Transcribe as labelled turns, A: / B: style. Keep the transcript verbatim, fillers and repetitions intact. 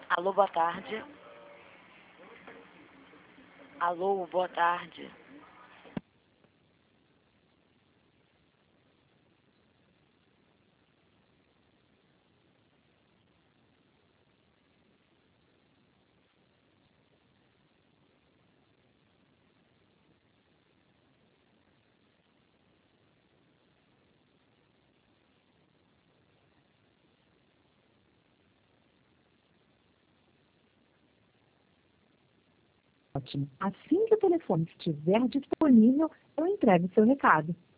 A: Alô, boa tarde. Alô, boa tarde.
B: Ótimo. Assim que o telefone estiver disponível, eu entrego o seu recado.